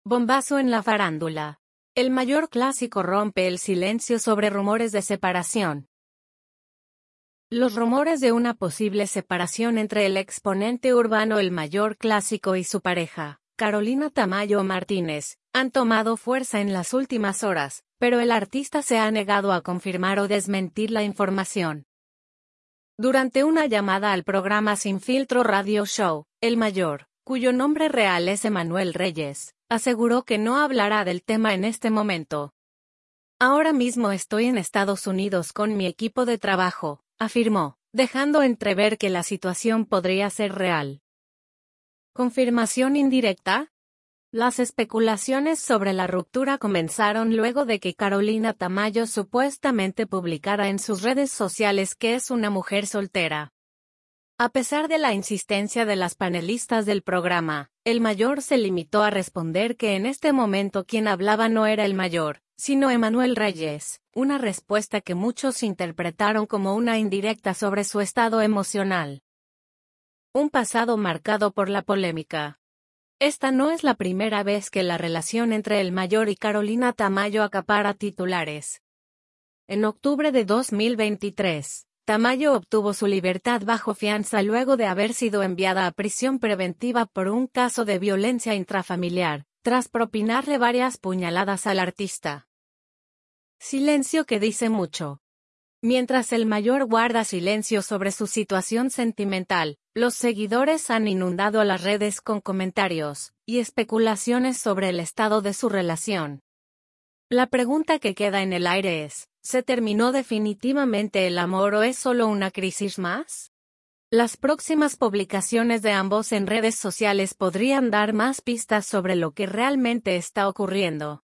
Bombazo en la farándula. El Mayor Clásico rompe el silencio sobre rumores de separación. Los rumores de una posible separación entre el exponente urbano El Mayor Clásico y su pareja, Carolina Tamayo Martínez, han tomado fuerza en las últimas horas, pero el artista se ha negado a confirmar o desmentir la información. Durante una llamada al programa Sin Filtro Radio Show, El Mayor, cuyo nombre real es Emanuel Reyes, aseguró que no hablará del tema en este momento. Ahora mismo estoy en Estados Unidos con mi equipo de trabajo, afirmó, dejando entrever que la situación podría ser real. ¿Confirmación indirecta? Las especulaciones sobre la ruptura comenzaron luego de que Carolina Tamayo supuestamente publicara en sus redes sociales que es una mujer soltera. A pesar de la insistencia de las panelistas del programa, El Mayor se limitó a responder que en este momento quien hablaba no era El Mayor, sino Emanuel Reyes, una respuesta que muchos interpretaron como una indirecta sobre su estado emocional. Un pasado marcado por la polémica. Esta no es la primera vez que la relación entre El Mayor y Carolina Tamayo acapara titulares. En octubre de 2023, Tamayo obtuvo su libertad bajo fianza luego de haber sido enviada a prisión preventiva por un caso de violencia intrafamiliar, tras propinarle varias puñaladas al artista. Silencio que dice mucho. Mientras El Mayor guarda silencio sobre su situación sentimental, los seguidores han inundado las redes con comentarios y especulaciones sobre el estado de su relación. La pregunta que queda en el aire es, ¿se terminó definitivamente el amor o es solo una crisis más? Las próximas publicaciones de ambos en redes sociales podrían dar más pistas sobre lo que realmente está ocurriendo.